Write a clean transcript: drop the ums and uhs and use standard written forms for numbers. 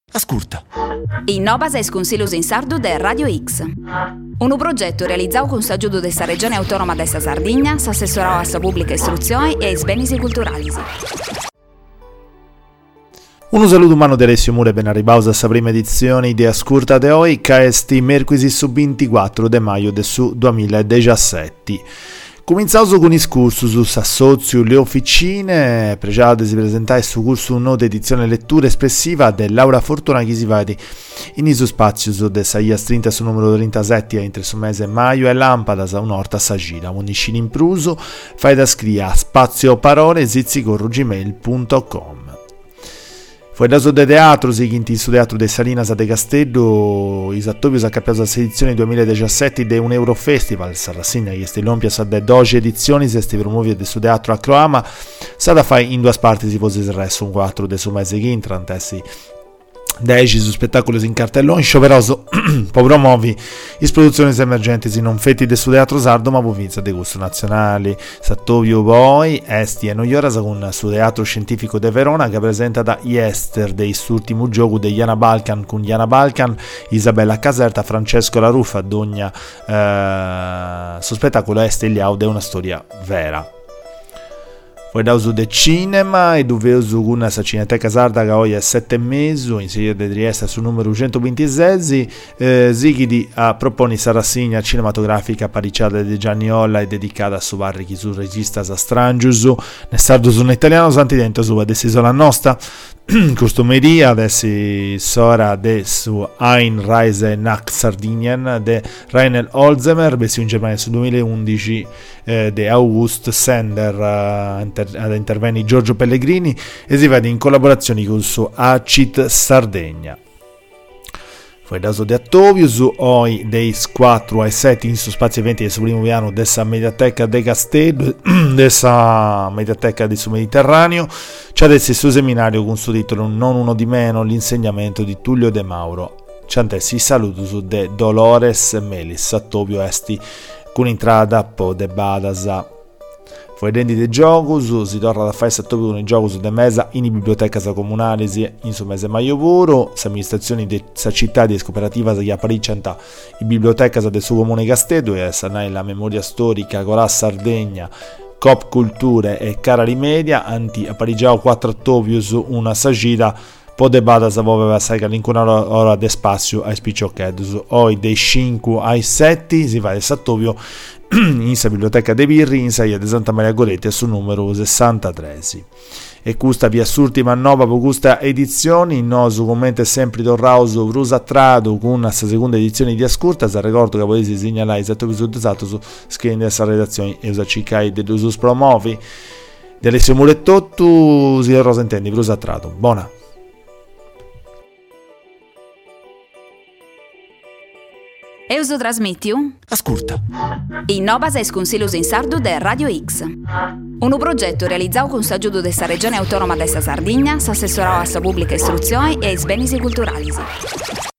Ascolta. Innovas es Consiglios in Sardu de Radio X. Un progetto realizzato con s'aggiudo della Regione Autonoma de sa Sardegna, s'assessorò a sa pubblica istruzione e ai beni culturali. Un saluto umano di Alessio Mure, ben arrivato a questa prima edizione di Ascolta de Oi, che è mercoledì su 24 de maio del 2017. Cominciamo con il corso su Sassozio le officine, pregiate si presentare su corso una nuova edizione lettura espressiva di Laura Fortuna che si va in iso spazio su de Saias 30 su numero 37 entro su mese maio e lampada sa un'orta sagina, uniscini in pruso, fai da scrivere spazio parole zizzicorrugmail.com. Fuori da su de teatro, si quinti su teatro de Salinas de Castello, i attori si accappiato alla edizione 2017 de un Eurofestival, sa rassegna che ste lompia sa de 12 edizioni, se ste promuove de su teatro a Croama, sa da fare in due parti si pose il resto, un 4 de su mese che intrantessi 10 su spettacoli in cartellone, scioperoso poi promuovi le produzioni emergenti non fetti del suo teatro sardo ma provincia dei gusti nazionali. Sattovio poi esti e noiora con il suo teatro scientifico de Verona che presenta da Yester dei ultimo gioco di Jana Balkan con Jana Balkan, Isabella Caserta, Francesco La Ruffa, Dogna su spettacolo Este e Liaude, una storia vera. Poi da uso del cinema e dove uso una cineteca sarda che oggi è 7 mesi, in sede di Trieste sul numero 126, Zighidi propone sa rassegna cinematografica pariciata di Gianni Olla e dedicata a suo barri su regista sa Strangius, nel sardo su un italiano santi dentro su dell'isola nostra, costumeria adesso sora de su Ein Reise nach Sardinien de Rainer Holzemer, versione in Germania su 2011 de August Sender ad interventi Giorgio Pellegrini e si vede in collaborazione con su Acit Sardegna. Poi da so di Attovio su oi dei 4 ai 7 in su spazio eventi del suo primo piano dessa Mediateca de Castello, dessa Mediateca del suo Mediterraneo, c'è adesso il suo seminario con suo titolo Non uno di meno, l'insegnamento di Tullio De Mauro. C'è adesso il saluto su de Dolores Melis, Attovio esti con entrata po de Badasa. Poi rendi de gioco si torna a fare Sattovio con il gioco su de mesa in biblioteca comunale in su mese maio puro, amministrazioni di città di cooperativa che apparicenta in biblioteca del suo comune Castello e sanai la memoria storica con la Sardegna, Cop Culture e Carali Media, anti apparigiao 4 Attovio su una sagita po de bada sa aveva sai che all'incuna ora de spazio ai spicciocchetti su oi dei 5 ai 7 si va del Sattovio in sa biblioteca de Virri in saia de Santa Maria Goretti su numero 63 e questa via s'ultima nuova per questa edizione in nosu commento sempre torrauso Brusa Trado con la seconda edizione di Ascolta. Se ricordo che potete segnalare esatto su scrivendo questa redazione e usa cicai dell'usus promovi di Alessio Murettotto si rosa intendi Brusa Trado buona. Euso trasmitiu? Ascolta. Innovas es Consiglios in Sardu de Radio X. Un progetto realizzato con s'aggiudo della Regione Autonoma de sa Sardegna, s'assessorò a sa pubblica istruzione e ai beni culturali.